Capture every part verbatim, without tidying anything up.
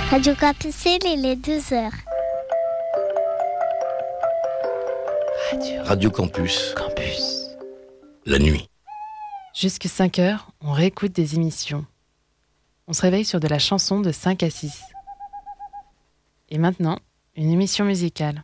Radio Campus, il est deux heures. Radio, Radio Campus. Campus. La nuit. Jusque cinq heures, on réécoute des émissions. On se réveille sur de la chanson de cinq à six. Et maintenant, une émission musicale.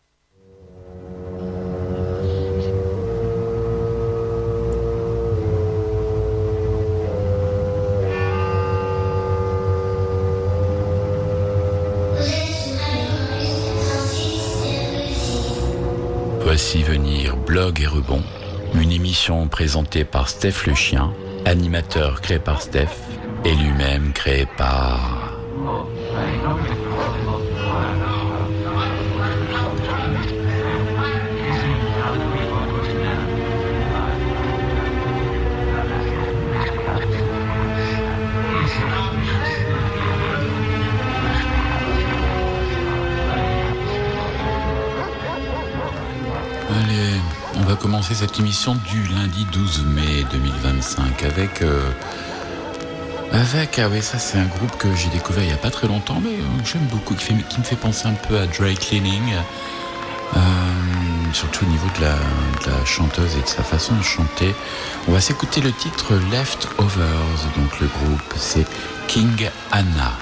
Voici venir Blog et Rebond, une émission présentée par Steph le chien, animateur créé par Steph et lui-même créé par... Allez, on va commencer cette émission du lundi douze mai deux mille vingt-cinq avec... Euh, avec, ah oui, ça c'est un groupe que j'ai découvert il n'y a pas très longtemps, mais euh, j'aime beaucoup, qui, fait, qui me fait penser un peu à Dry Cleaning, euh, surtout au niveau de la, de la chanteuse et de sa façon de chanter. On va s'écouter le titre Leftovers, donc le groupe c'est King Anna.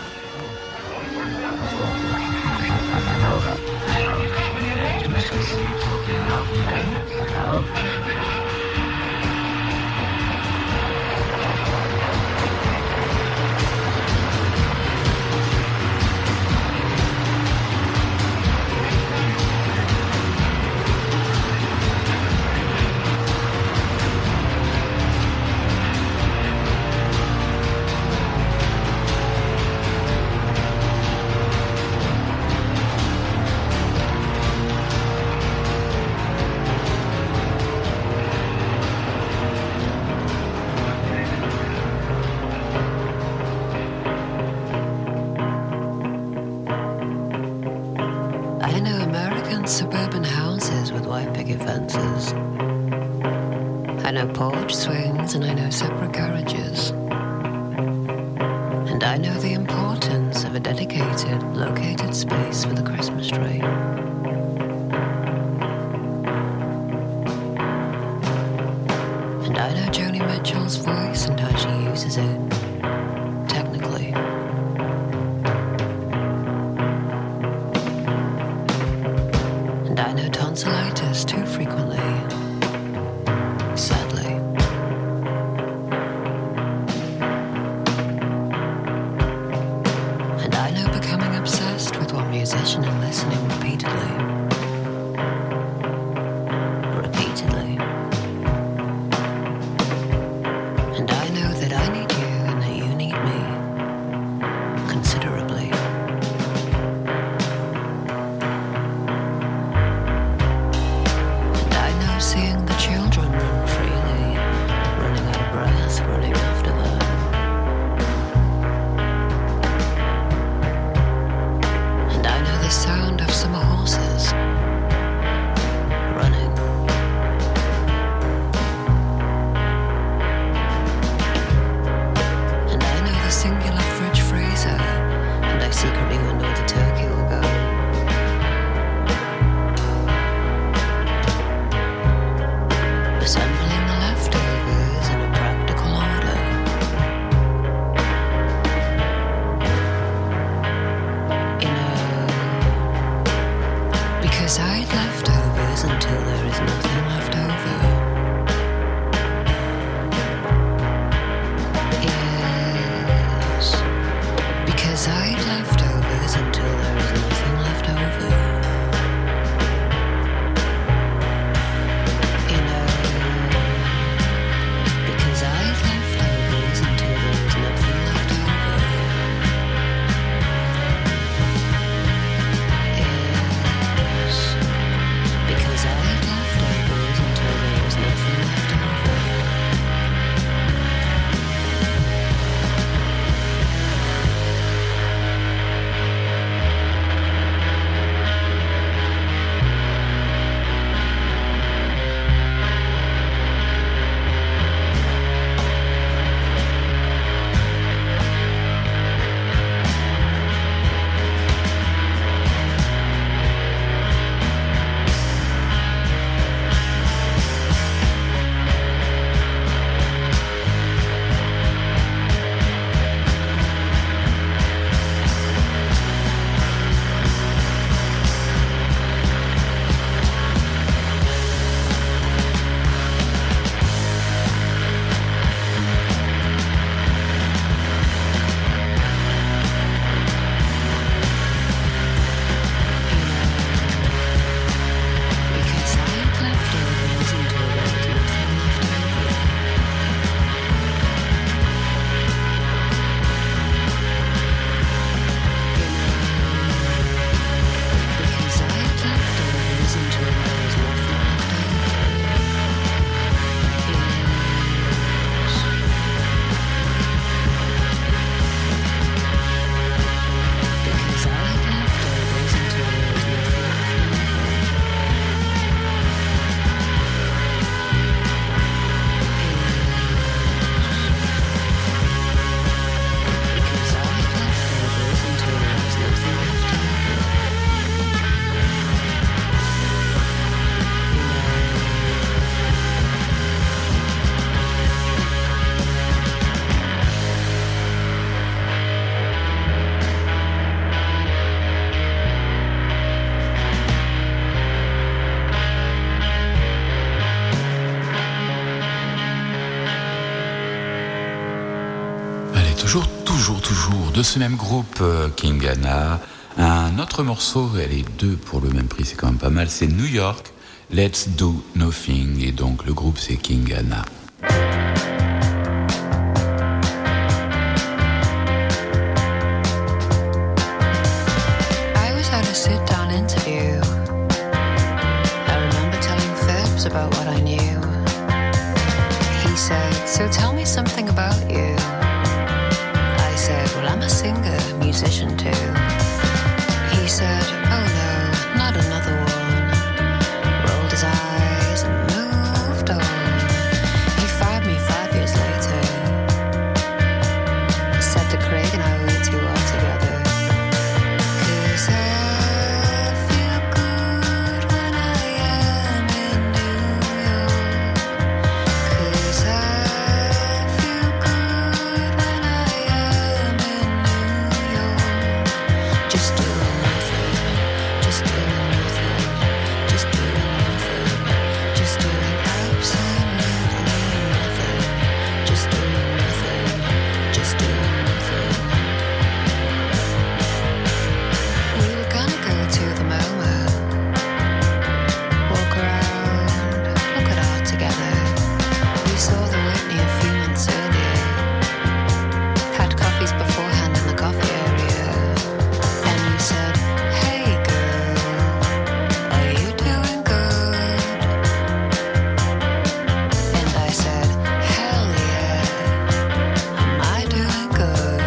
Suburban houses with white picket fences. I know porch swings and I know separate carriages. And I know the importance of a dedicated, located space for the Christmas tree. And I know Joni Mitchell's voice and how she uses it, technically. I know tonsillitis too frequently, sadly. And I know becoming obsessed with one musician and listening repeatedly. Repeatedly. And I know that I need you and that you need me, considerably. Seeing the children run freely, running out of breath, running after them. And I know the sound of summer horses running. And I know the singular fridge freezer, and I secretly wonder where the turkey will go. Assembling the leftovers in a practical order. You know, because I eat leftovers until there is nothing left over. Yes, because I eat leftovers until there is nothing left over. retour de ce même groupe, euh, Kingana. Un autre morceau, les deux pour le même prix, c'est quand même pas mal, c'est New York, Let's Do Nothing. Et donc le groupe, c'est Kingana. I was at a sit-down interview. I remember telling Phipps about what I knew. He said, so tell me something about you. I said, well, I'm a singer, musician too. He said, oh no, not another one. Rolled his eyes and moved on. He fired me five years later. Said to Craig and I were too all together. 'Cause I feel good when I am in New York. 'Cause I feel good when I am in New York. Just doing nothing, just doing nothing, just doing nothing, just doing absolutely nothing, just doing nothing, just doing nothing. We were gonna go to the MoMA, walk around, look it all together. We saw the Whitney a few months earlier, had coffees beforehand in the coffee area, and you said, hey girl, are you doing good? And I said, hell yeah, am I doing good?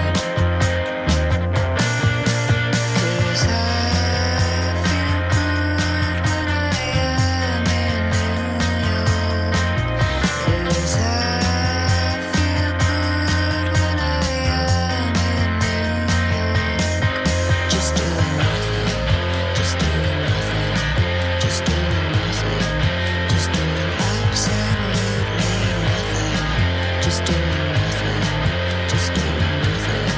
'Cause I feel good when I am in New York. 'Cause I feel good when I am in New York. Just doing nothing, just doing nothing, just doing nothing, just doing absolutely nothing, just doing nothing, just doing nothing.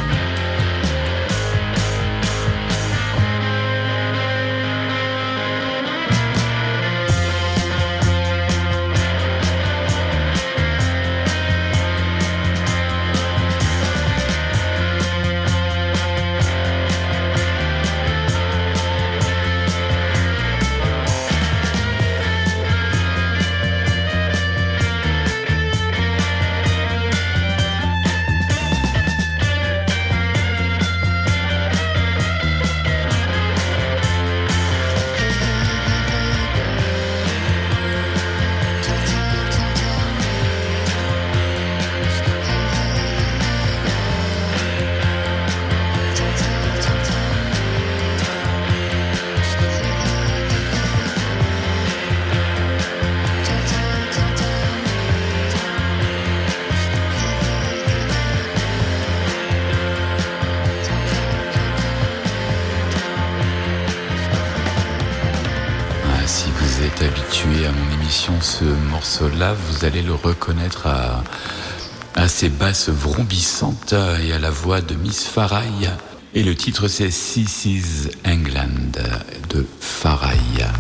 Ah, si vous êtes habitué à mon émission, ce morceau-là, vous allez le reconnaître à, à ses basses vrombissantes et à la voix de Miss Farai. Et le titre, c'est This is England de Farai.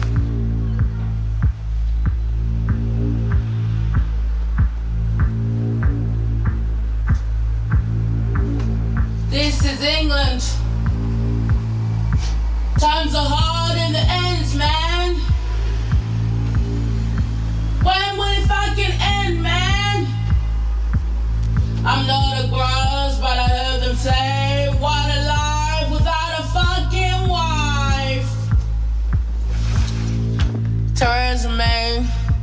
This is England. Times are hard and the ends, man. When will it fucking end, man? I'm not a gross, but I heard them say, what a life without a fucking wife. Theresa May,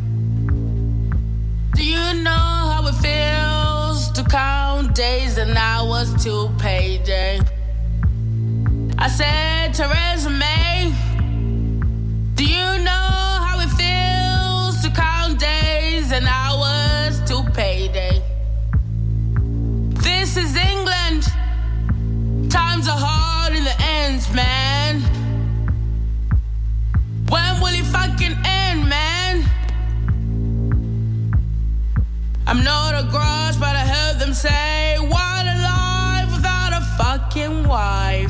do you know how it feels to count days and hours till payday? I said, Theresa May, do you know how it feels to count days and hours till payday? This is England. Times are hard in the ends, man. When will it fucking end, man? I'm not a gross, but I heard them say, what a life without a fucking wife.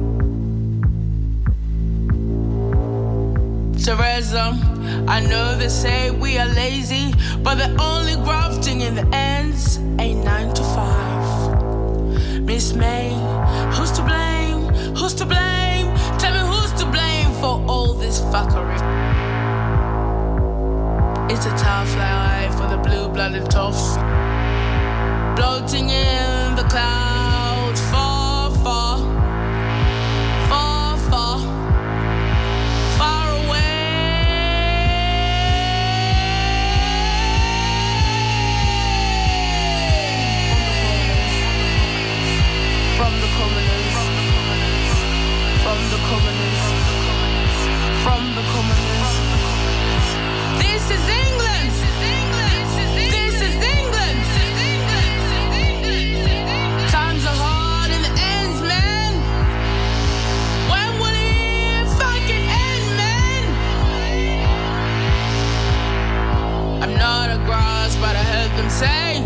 Theresa, I know they say we are lazy, but the only grafting in the ends ain't nine to five. Miss May, Who's to blame? Who's to blame? Tell me who's to blame for all this fuckery? It's a tough life for the blue-blooded toffs, floating in the clouds, far, far, far, far, far away from the commoners, from the commoners, from the commoners. This is England. This is England. Times are hard and the ends, man. When will it fucking end, man? I'm not a grass, but I heard them say.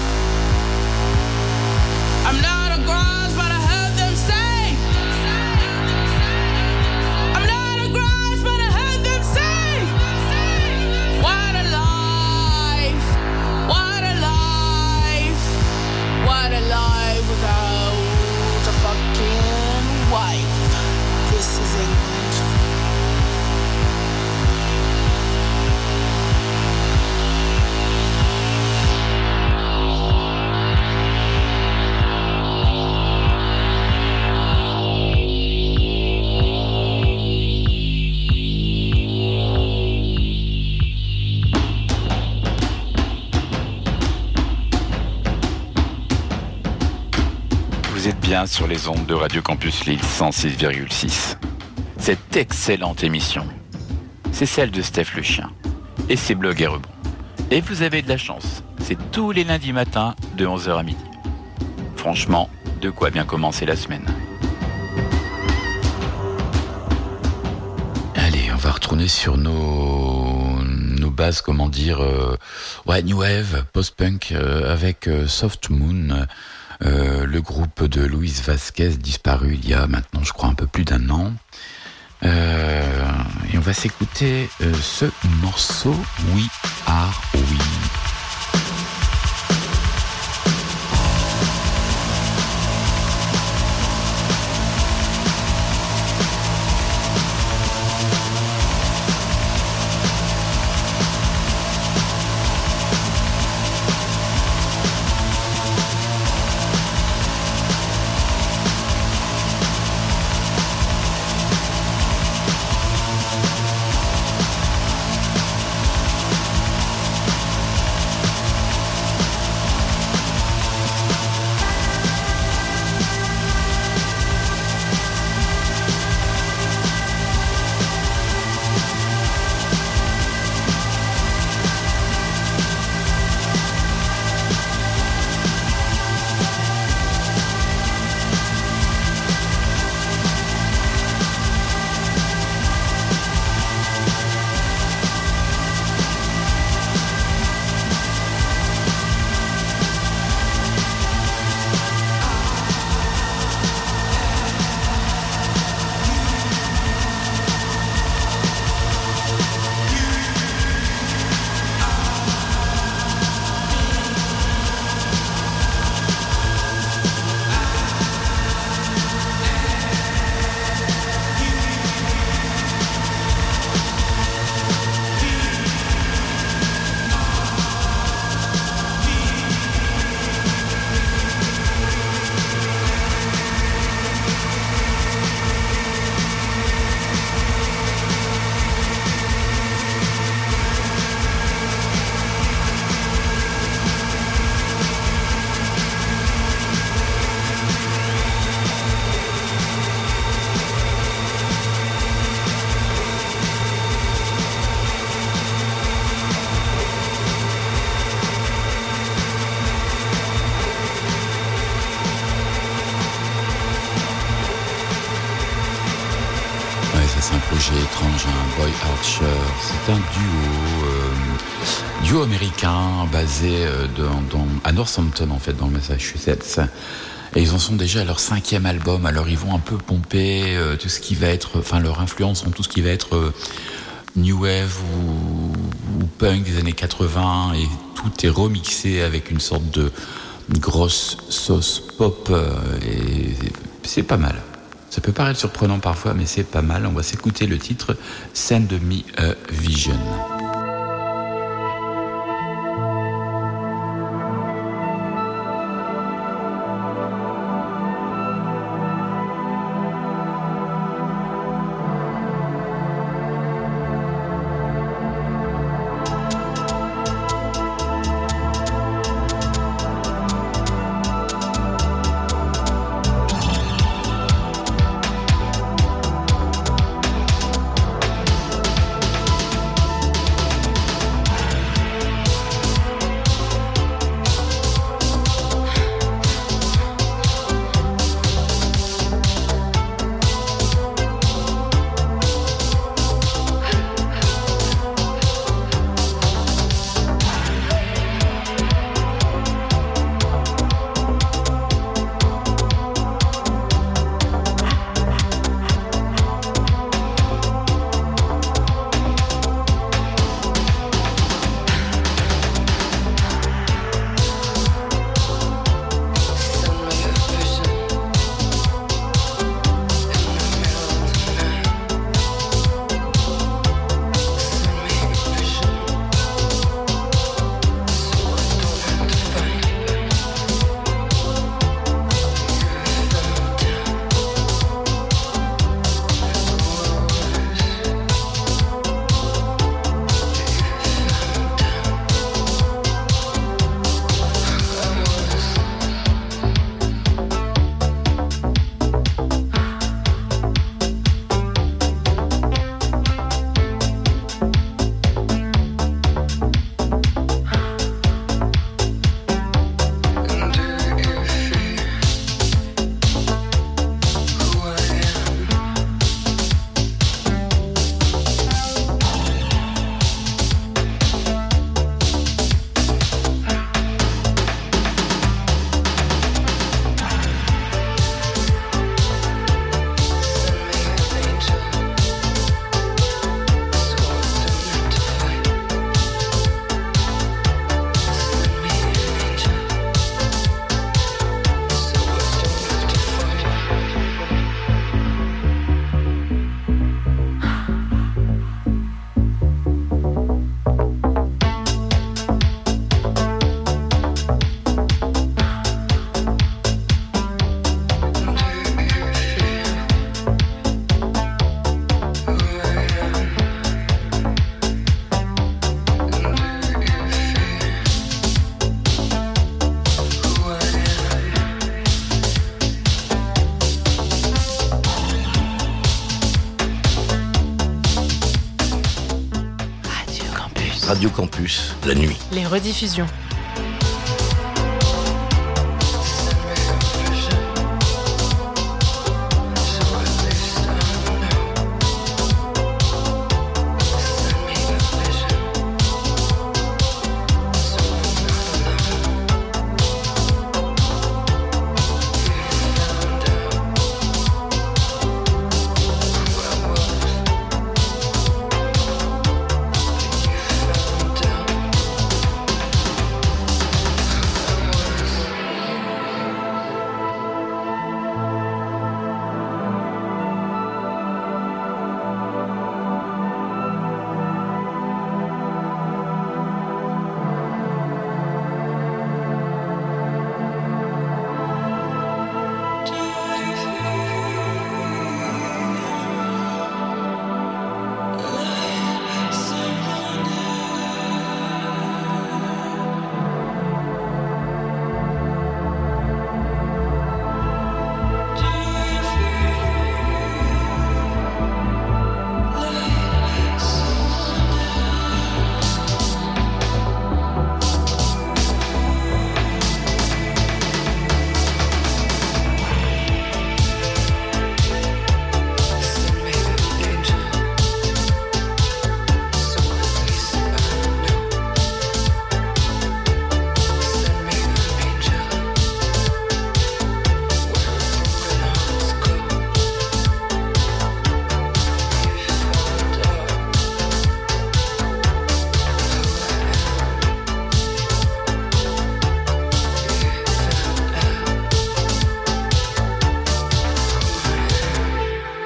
I'm not a grass, but I heard them say. I'm not a grass, but I heard them say. What a life, what a life, what a life without a fucking wife. This is England. Vous êtes bien sur les ondes de Radio Campus Lille cent six virgule six. Cette excellente émission, c'est celle de Steph le Chien et ses blogs et rebonds. Et vous avez de la chance, c'est tous les lundis matins de onze heures à midi. Franchement, de quoi bien commencer la semaine. Allez, on va retourner sur nos, nos bases, comment dire, euh, ouais, New Wave, post-punk, euh, avec euh, Soft Moon, euh, le groupe de Luis Vasquez, disparu il y a maintenant, je crois, un peu plus d'un an. Euh, et on va s'écouter euh, ce morceau, We Are We. C'est un projet étrange, un Boy Archer. C'est un duo, euh, duo américain basé euh, dans, dans, à Northampton, en fait, dans le Massachusetts. Et ils en sont déjà à leur cinquième album. Alors ils vont un peu pomper euh, tout ce qui va être, enfin leur influence en tout ce qui va être euh, new wave ou, ou punk des années quatre-vingts, et tout est remixé avec une sorte de grosse sauce pop. Euh, et c'est pas mal. Ça peut paraître surprenant parfois, mais c'est pas mal. On va s'écouter le titre Send Me a Vision. Radio Campus, la nuit. Les rediffusions.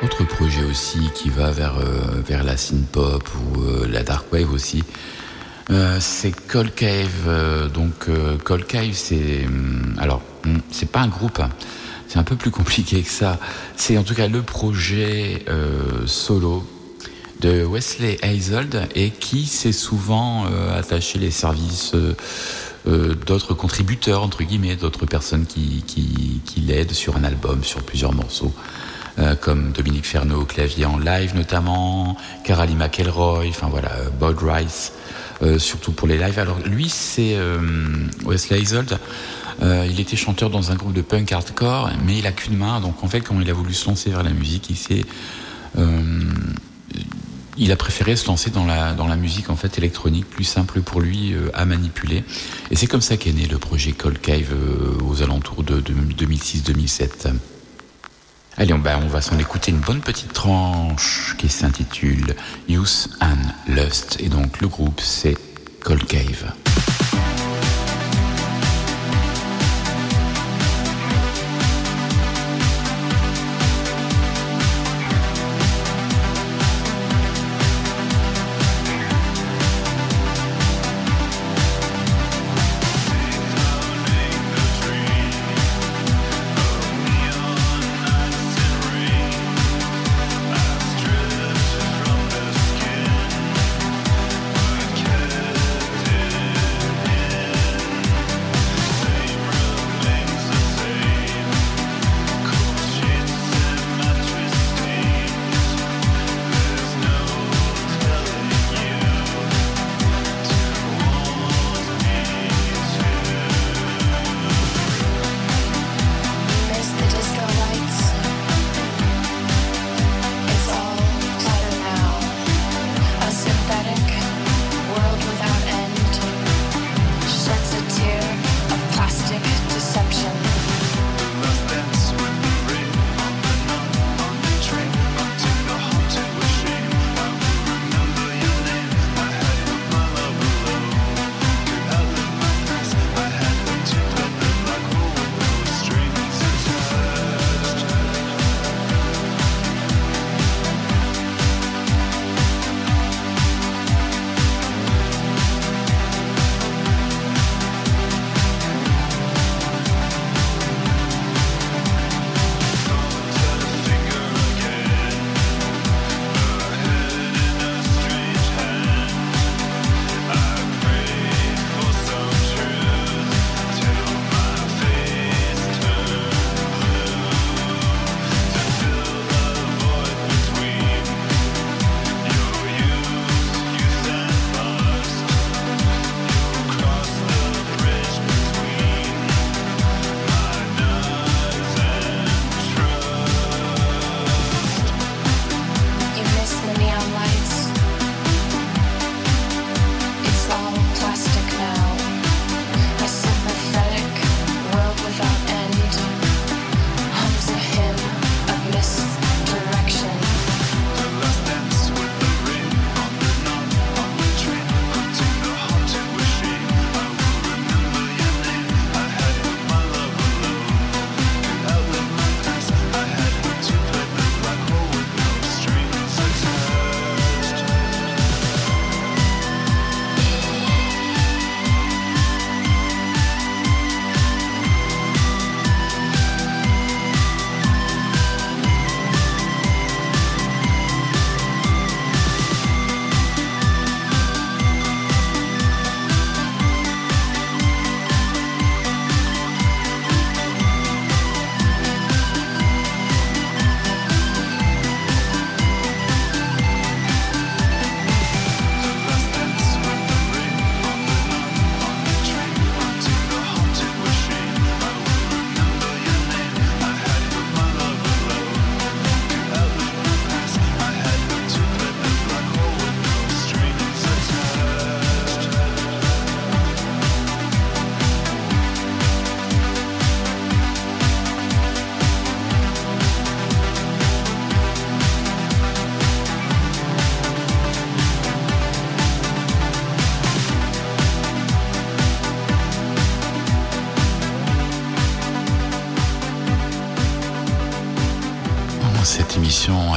autre projet aussi qui va vers, euh, vers la synth-pop ou euh, la dark wave aussi. Euh, c'est Cold Cave. Euh, donc euh, Cold Cave, c'est hum, alors hum, c'est pas un groupe. Hein. C'est un peu plus compliqué que ça. C'est en tout cas le projet euh, solo de Wesley Eisold et qui s'est souvent euh, attaché les services euh, euh, d'autres contributeurs, entre guillemets, d'autres personnes qui, qui, qui l'aident sur un album, sur plusieurs morceaux, euh, comme Dominique Ferneau au clavier en live notamment, Carly McElroy, enfin voilà, Boyd Rice, euh, surtout pour les lives. Alors lui, c'est euh, Wesley Eisold. Euh, il était chanteur dans un groupe de punk hardcore, mais il a qu'une main. Donc en fait, quand il a voulu se lancer vers la musique, il s'est, euh, il a préféré se lancer dans la dans la musique en fait électronique, plus simple pour lui euh, à manipuler. Et c'est comme ça qu'est né le projet Cold Cave euh, aux alentours de, de deux mille six deux mille sept. Allez, on, bah, on va s'en écouter une bonne petite tranche qui s'intitule Youth and Lust. Et donc le groupe c'est Cold Cave. From the skin,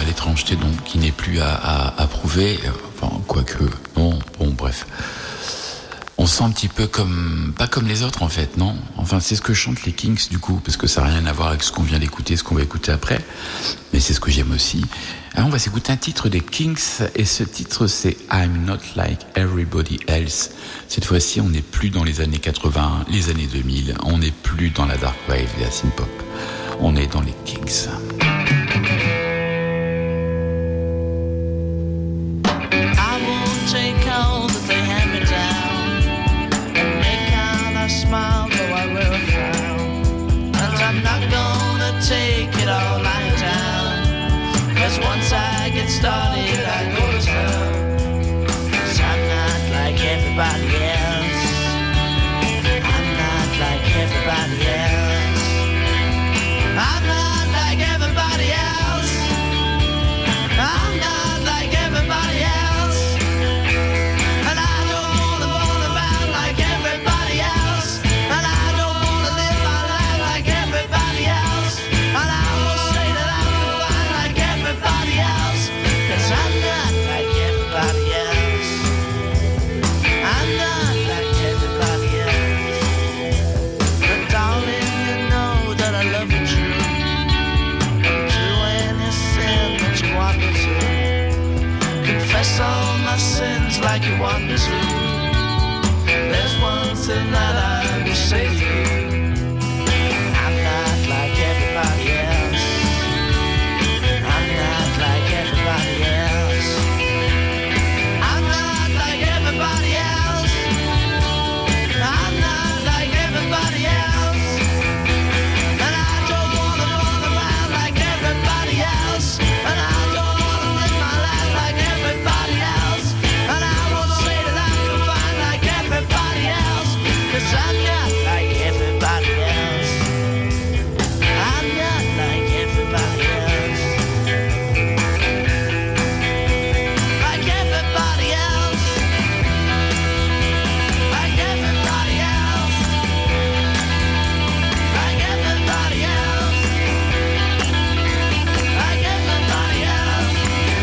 l'étrangeté, donc, qui n'est plus à, à, à prouver. Enfin, quoique, non, bon, bref. On sent un petit peu comme, pas comme les autres en fait, non? Enfin, c'est ce que chantent les Kinks du coup, parce que ça n'a rien à voir avec ce qu'on vient d'écouter, ce qu'on va écouter après. Mais c'est ce que j'aime aussi. Alors, on va s'écouter un titre des Kinks, et ce titre c'est I'm Not Like Everybody Else. Cette fois-ci, on n'est plus dans les années quatre-vingts, les années deux mille, on n'est plus dans la dark wave et la synth pop. On est dans les Kinks. I won't take all that they hand me down and make out I smile, though I will frown. And I'm not gonna take it all lying down, 'cause once I get started I go to town. 'Cause I'm not like everybody else. I'm not like everybody else. I'm not like everybody else. I'm not like everybody else. And I don't wanna run around like everybody else. And I don't wanna live my life like everybody else. And I won't say that I'm fine like everybody else, 'cause I'm not like everybody else. I'm not like everybody else. But darling, you know that I love you true. Do anything that you want me to. Confess all my sins like you want me to. There's one thing that I will say to you. I'm not like everybody else. I'm not like everybody else. I'm not like everybody else. I'm not like everybody else. And I don't wanna run around like everybody else. And I don't wanna live my life like everybody else. And I won't say that I'm confined like everybody else, 'cause I'm not like everybody else. I'm not like everybody else. Like everybody else. Like everybody else. Like everybody else. Like everybody else.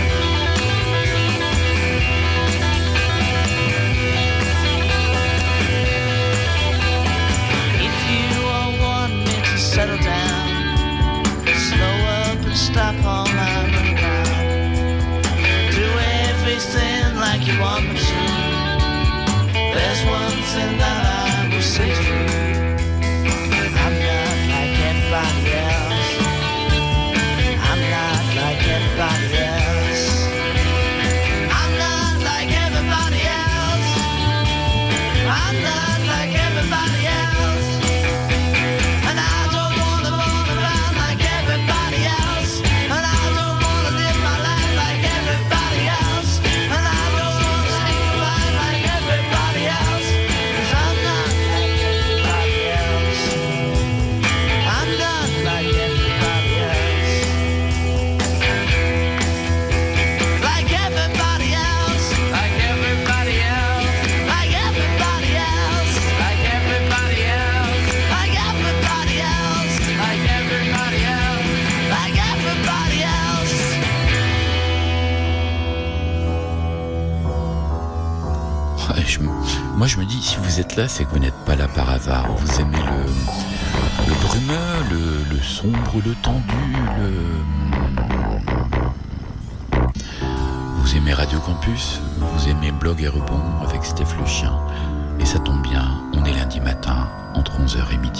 If you all want me to settle down, slow up and stop all my running around. Do everything like you want me to. There's one thing that I will say to you. I'm not like everybody else. I'm not like everybody else. I'm not like everybody else. I'm not like everybody else. And I don't wanna run around like everybody else. And I don't wanna live my life like everybody else. And I don't wanna sneak around like everybody else. 'Cause I'm not like everybody else. I'm not like everybody else. Like everybody else. Like everybody else. Like everybody else. Like everybody else. Like everybody else. Like everybody else. Like everybody else. Ouais, je me- moi je me dis, si vous êtes là, c'est que vous n'êtes pas là par hasard. Vous aimez le, le brumeux, le, le sombre, le tendu, le... Vous aimez Radio Campus, vous aimez Blog et Rebond avec Steph le chien. Et ça tombe bien, on est lundi matin, entre onze heures et midi.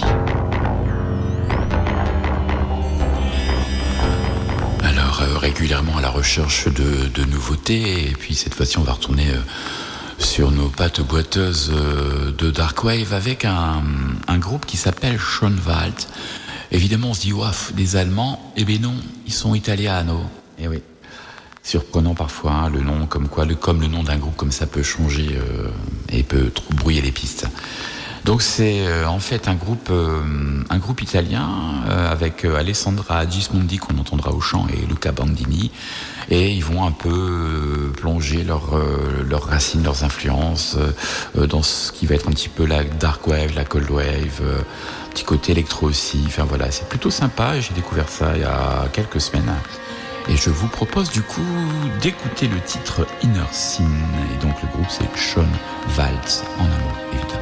Alors, euh, régulièrement à la recherche de, de nouveautés, et puis cette fois-ci on va retourner euh, sur nos pattes boiteuses euh, de Dark Wave avec un, un groupe qui s'appelle Schönwald. Évidemment on se dit, ouaf, des Allemands, eh bien non, ils sont italiano. Eh oui, surprenant parfois, hein, le nom, comme quoi, le, comme le nom d'un groupe comme ça peut changer euh, et peut trop brouiller les pistes. Donc c'est euh, en fait un groupe, euh, un groupe italien euh, avec euh, Alessandra Gismondi qu'on entendra au chant et Luca Bandini, et ils vont un peu euh, plonger leurs euh, leurs racines, leurs influences euh, dans ce qui va être un petit peu la dark wave, la cold wave, euh, petit côté électro aussi. Enfin voilà, c'est plutôt sympa. J'ai découvert ça il y a quelques semaines. Et je vous propose du coup d'écouter le titre Inner Sin. Et donc le groupe c'est Sean Waltz, en amour évidemment.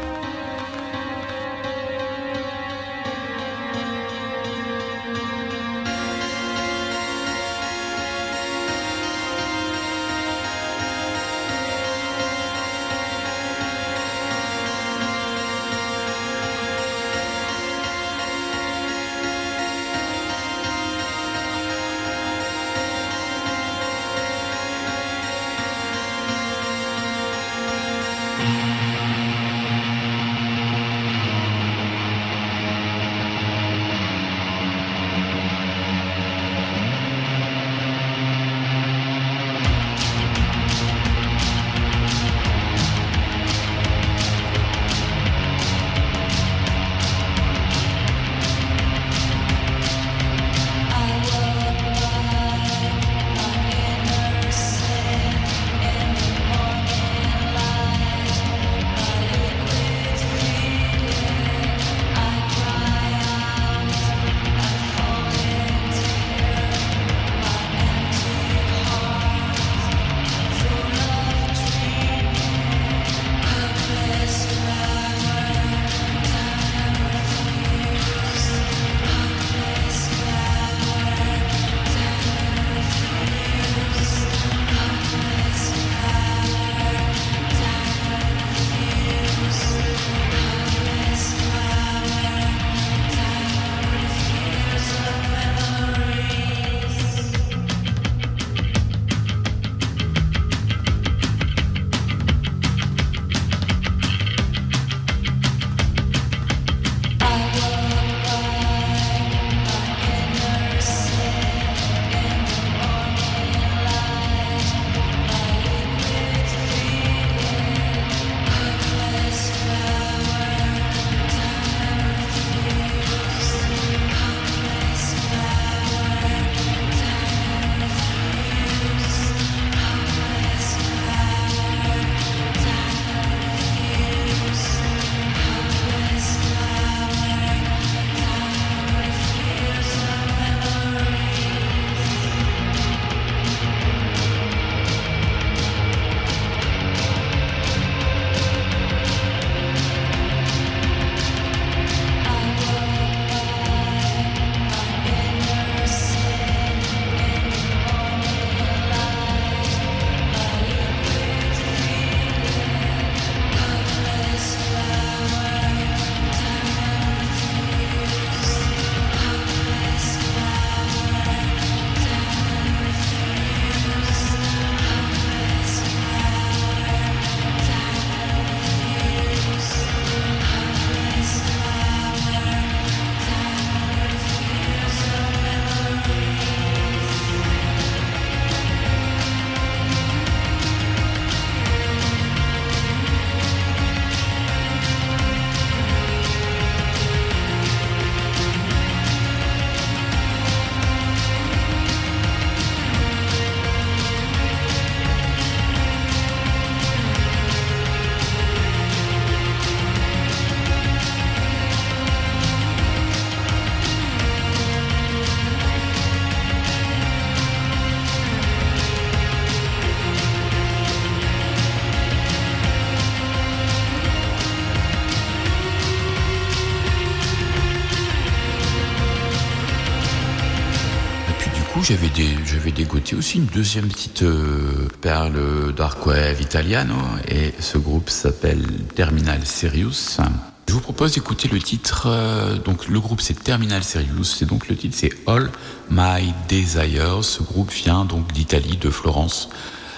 J'avais, des, j'avais dégoté aussi une deuxième petite euh, perle dark wave italiano, et ce groupe s'appelle Terminal Serious. Je vous propose d'écouter le titre, euh, donc le groupe c'est Terminal Serious, c'est donc le titre c'est All My Desires. Ce groupe vient donc d'Italie, de Florence,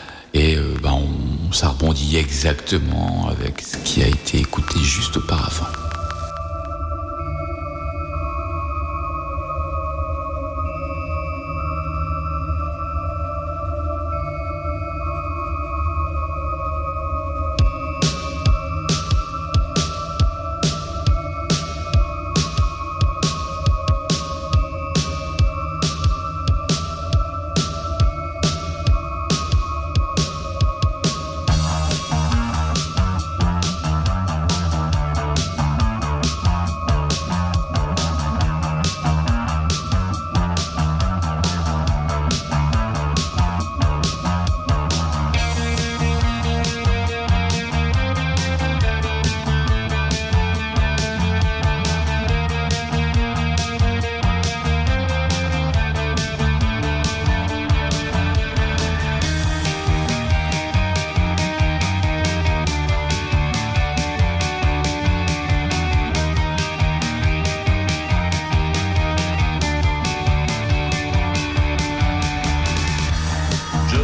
et euh, ben on, ça rebondit exactement avec ce qui a été écouté juste auparavant. Thank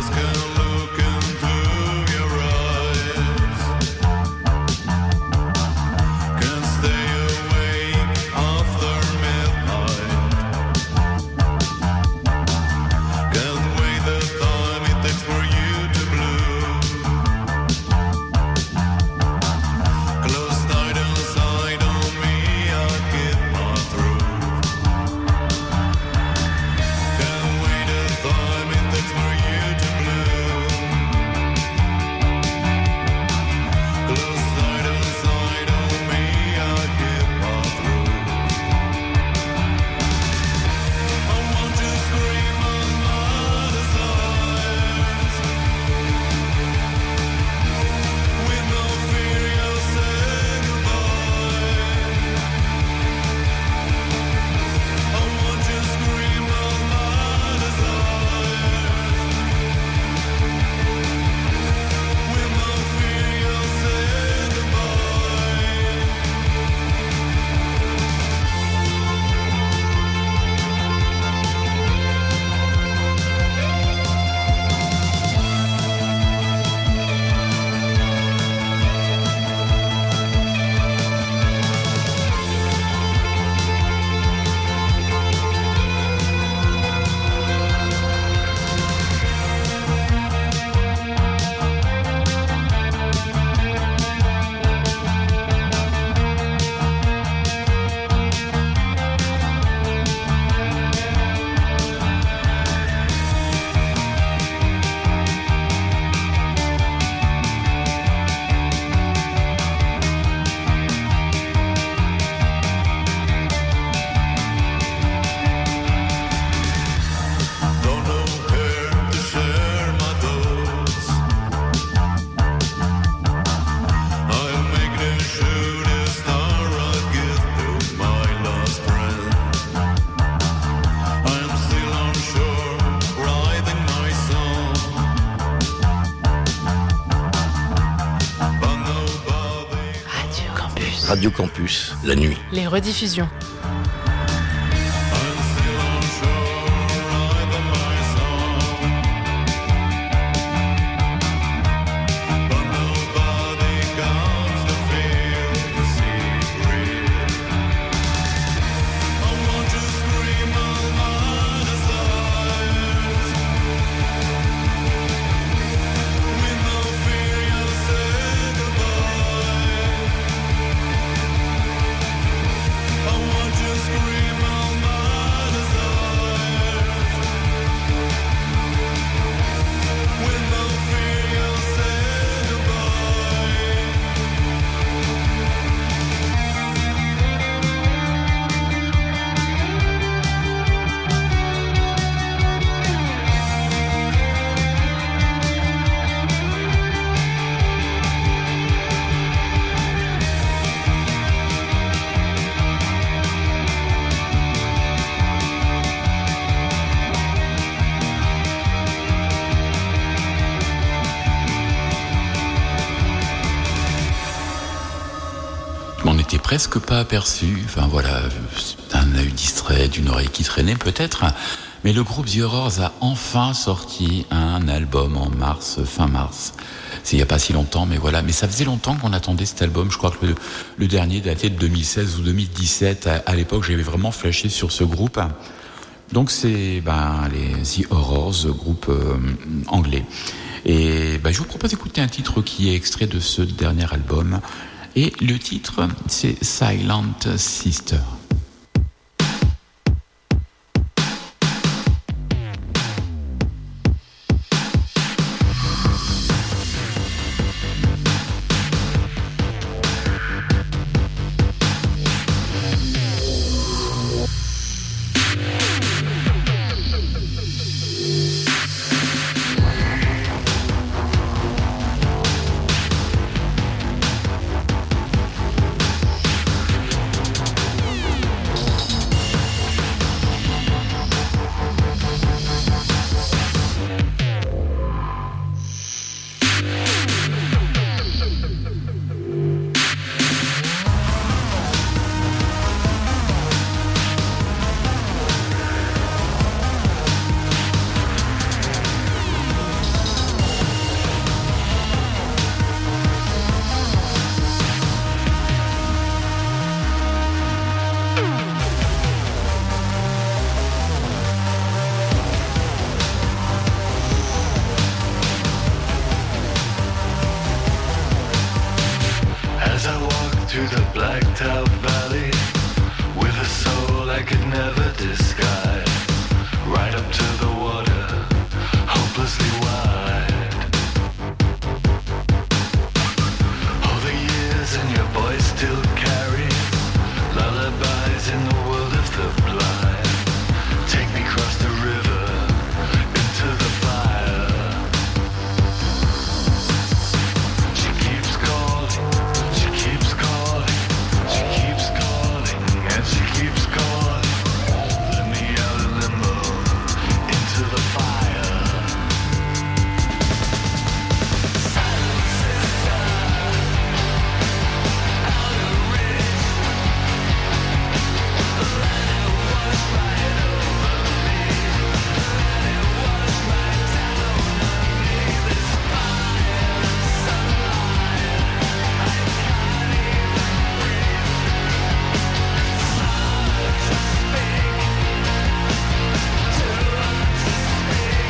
Radio Campus, la nuit. Les rediffusions. Presque pas aperçu, enfin voilà, d'un œil distrait, d'une oreille qui traînait peut-être, mais le groupe The Horrors a enfin sorti un album en mars, fin mars. C'est il n'y a pas si longtemps, mais voilà, mais ça faisait longtemps qu'on attendait cet album. Je crois que le, le dernier datait de deux mille seize ou deux mille dix-sept. À, à l'époque, j'avais vraiment flashé sur ce groupe. Donc c'est ben, les The Horrors, groupe euh, anglais. Et ben, je vous propose d'écouter un titre qui est extrait de ce dernier album. Et le titre, c'est Silent Sister. to the blacktop valley with a soul I could never disguise. Right up to the water, hopelessly wide. All the years and your voice still carries lullabies in the world of the blind. Take me across the river into the fire. She keeps calling, she keeps calling, she keeps calling, and she keeps calling. Let me out of limbo into the fire. Silent sister, out of reach. Let it wash right over me. Let it wash right down on me. This fire and sunlight, I can't even breathe. It's hard to speak, too hard to speak.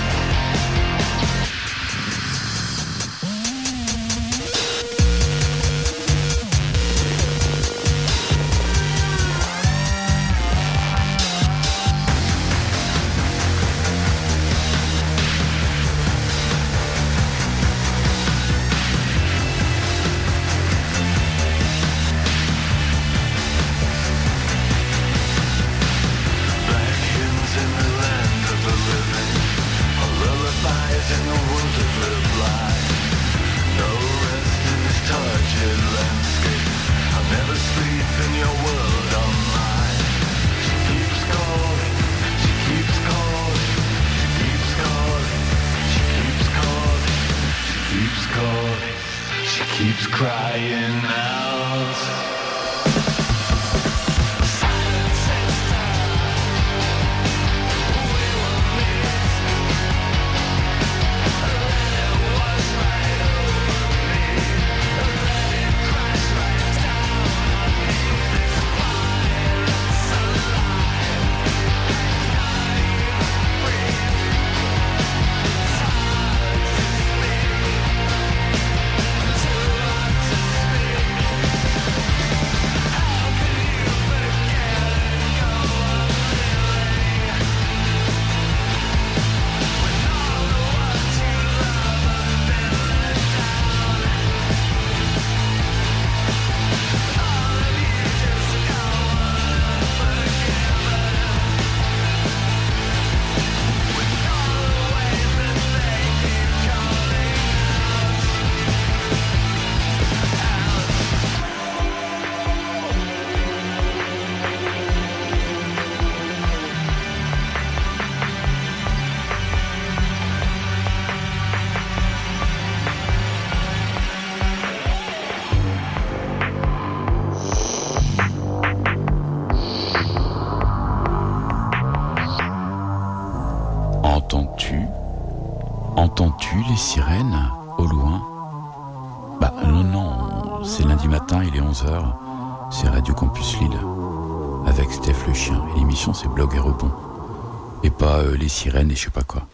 Black hymns in the land of the living, lullabies in the world of the blind. No rest in this tortured landscape. I'll never sleep in your world on mine. She keeps calling, she keeps calling, she keeps calling, she keeps calling, she keeps calling, she keeps crying out. Silent sister, we will meet. Let it wash right over me. Let it crash right down on me. This fire and sunlight, I can't even breathe. It's hard to speak, too hard to speak. How can you forget and go on living when all the ones you love have been let down? All of you just go on unforgiven with all the ways that they keep calling Entends-tu Entends-tu les sirènes au loin? Bah non, non, c'est lundi matin, il est onze heures, c'est Radio Campus Lille, avec Steph le chien, et l'émission c'est Blog et Rebond, et pas euh, les sirènes et je sais pas quoi.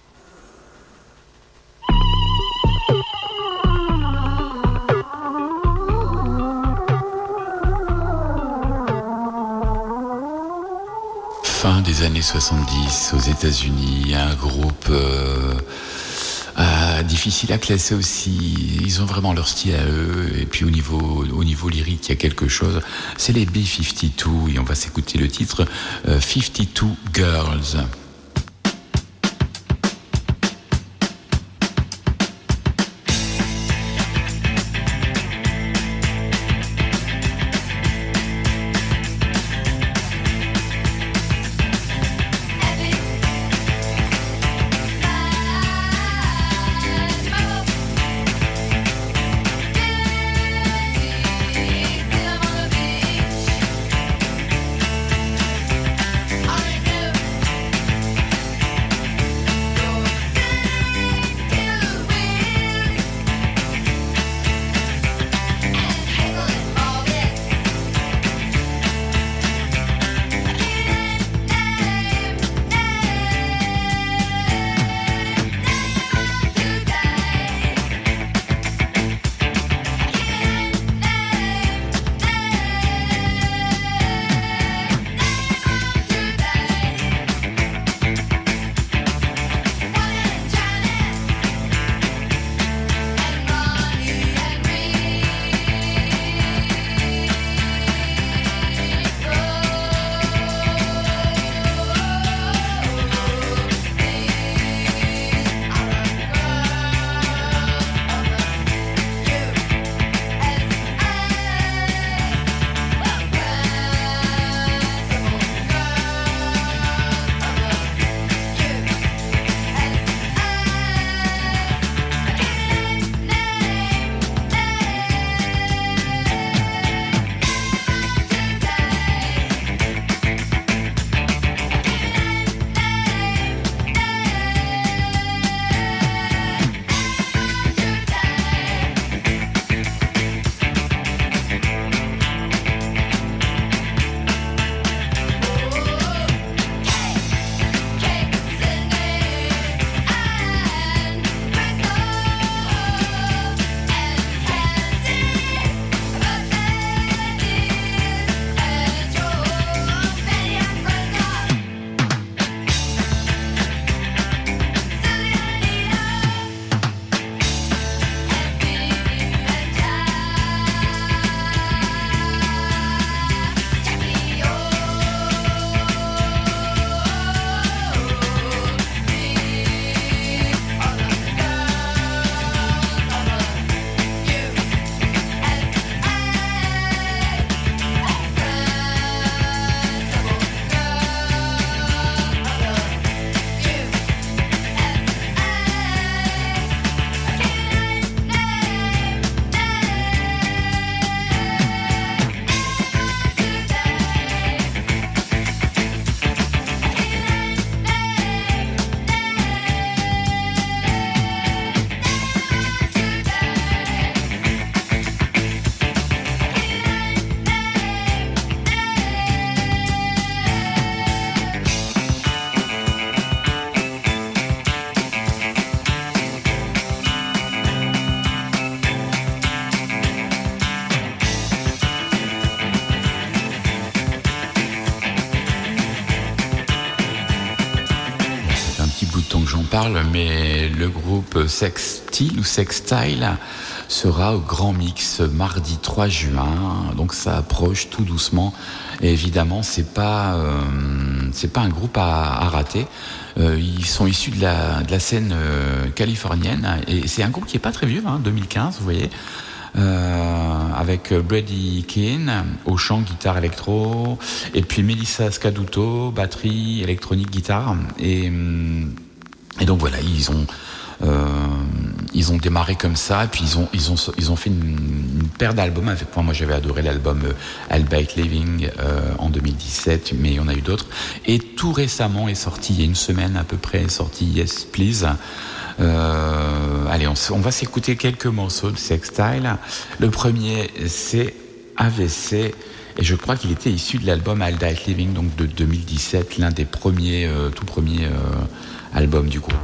Fin des années soixante-dix aux États-Unis, un groupe euh, euh, difficile à classer aussi. Ils ont vraiment leur style à eux. Et puis au niveau, au niveau lyrique, il y a quelque chose. C'est les B cinquante-deux et on va s'écouter le titre euh, cinquante-deux Girls. I parle, mais le groupe Sextile ou Sextile sera au Grand Mix mardi trois juin. Donc ça approche tout doucement. Et évidemment, c'est pas euh, c'est pas un groupe à, à rater. Euh, ils sont issus de la de la scène euh, californienne et c'est un groupe qui est pas très vieux, hein, deux mille quinze, vous voyez. Euh, avec Brady Keane au chant, guitare électro, et puis Melissa Scaduto, batterie, électronique, guitare, et, et donc voilà, ils ont euh, ils ont démarré comme ça, et puis ils ont ils ont ils ont fait une, une paire d'albums avec moi. Moi, j'avais adoré l'album Albeit Living euh, en deux mille dix-sept, mais il y en a eu d'autres. Et tout récemment est sorti, il y a une semaine à peu près, est sorti Yes Please. Euh, allez, on, on va s'écouter quelques morceaux de Sextile. Le premier, c'est A V C, et je crois qu'il était issu de l'album Albeit Living, donc de deux mille dix-sept, l'un des premiers, euh, tout premiers euh, albums du groupe.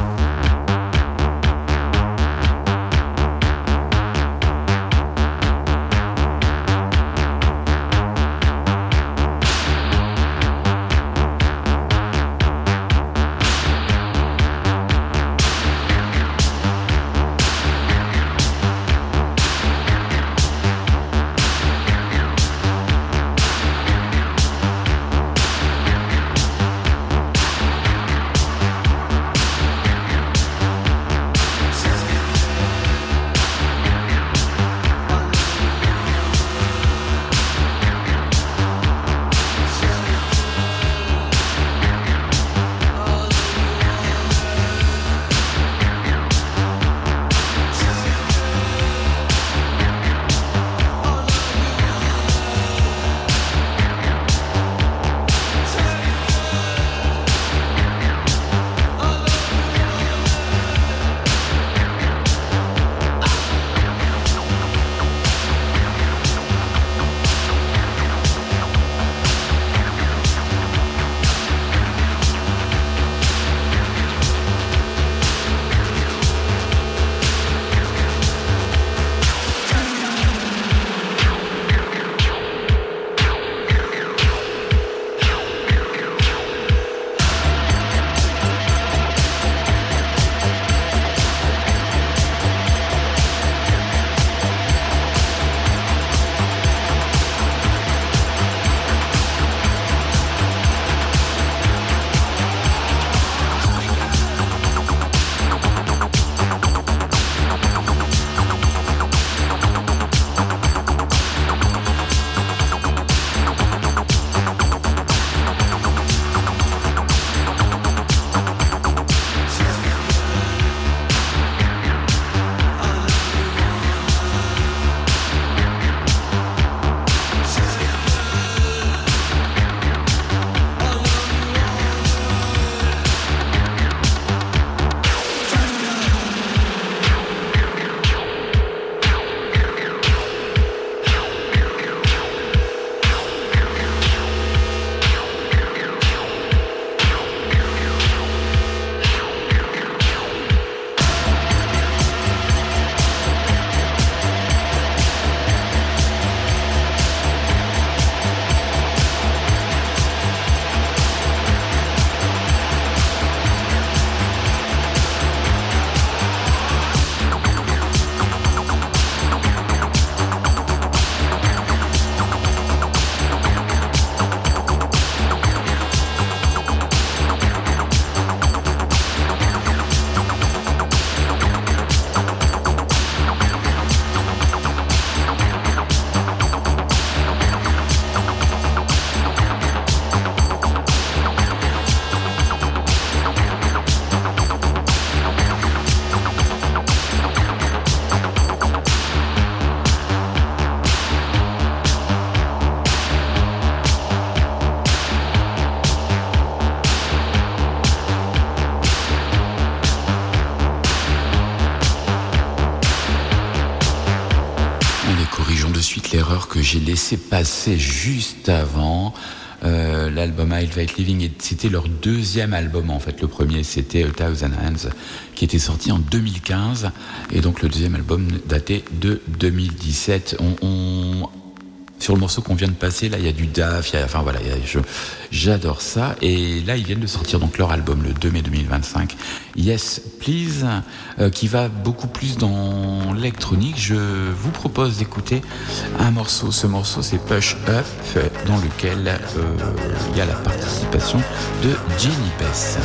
l'erreur que j'ai laissé passer juste avant. Euh, l'album Albeit Living, c'était leur deuxième album en fait. Le premier c'était A Thousand Hands qui était sorti en deux mille quinze et donc le deuxième album daté de deux mille dix-sept. On, on, Sur le morceau qu'on vient de passer, là, il y a du Daf, il y a, enfin voilà, il y a, je, j'adore ça. Et là, ils viennent de sortir donc leur album le deux mai deux mille vingt-cinq, Yes Please, euh, qui va beaucoup plus dans l'électronique. Je vous propose d'écouter un morceau. Ce morceau, c'est Push Up, dans lequel euh, il y a la participation de Jenny Bess.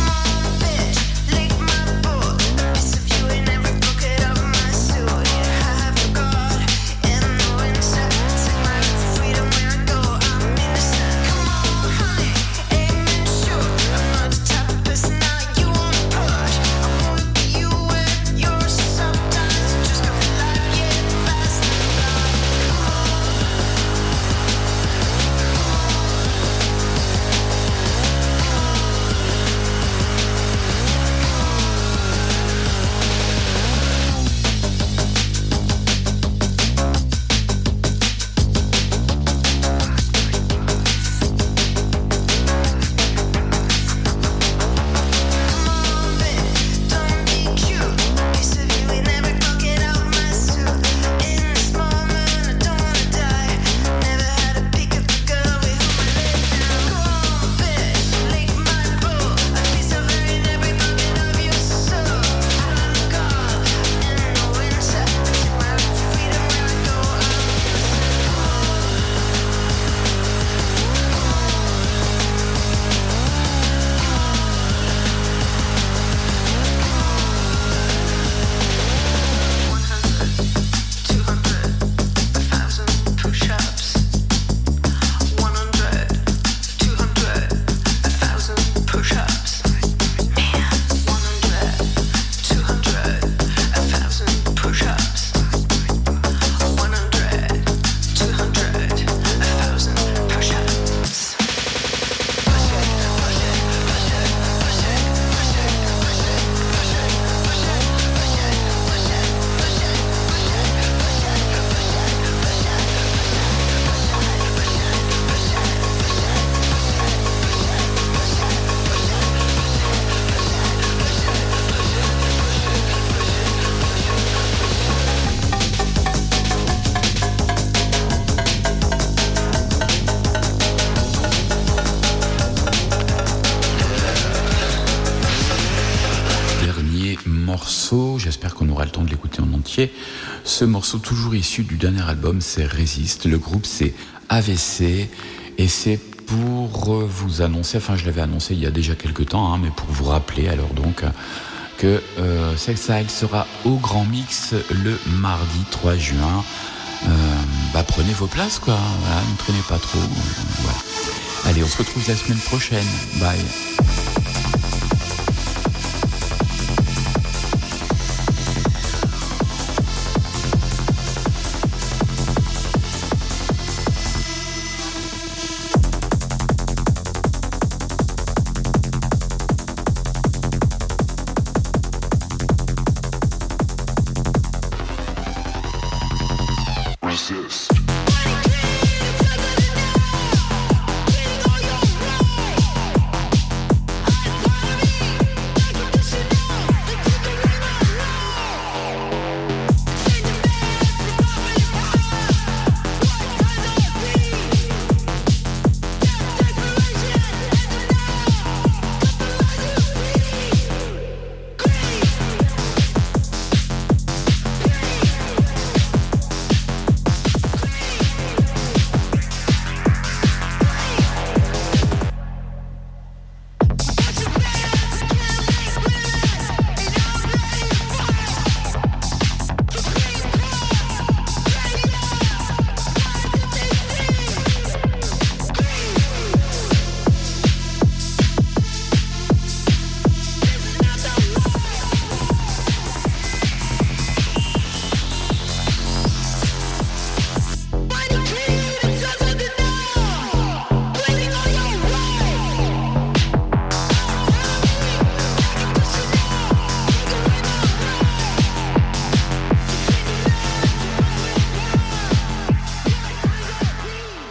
J'espère qu'on aura le temps de l'écouter en entier. Ce morceau, toujours issu du dernier album, c'est Résiste. Le groupe, c'est A V C. Et c'est pour vous annoncer, enfin je l'avais annoncé il y a déjà quelques temps, hein, mais pour vous rappeler alors donc que euh, Sexile sera au Grand Mix le mardi trois juin. Euh, bah prenez vos places quoi, voilà, ne traînez pas trop. Voilà. Allez, on se retrouve la semaine prochaine. Bye.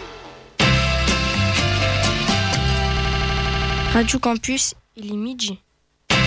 Radio Campus, il est midi.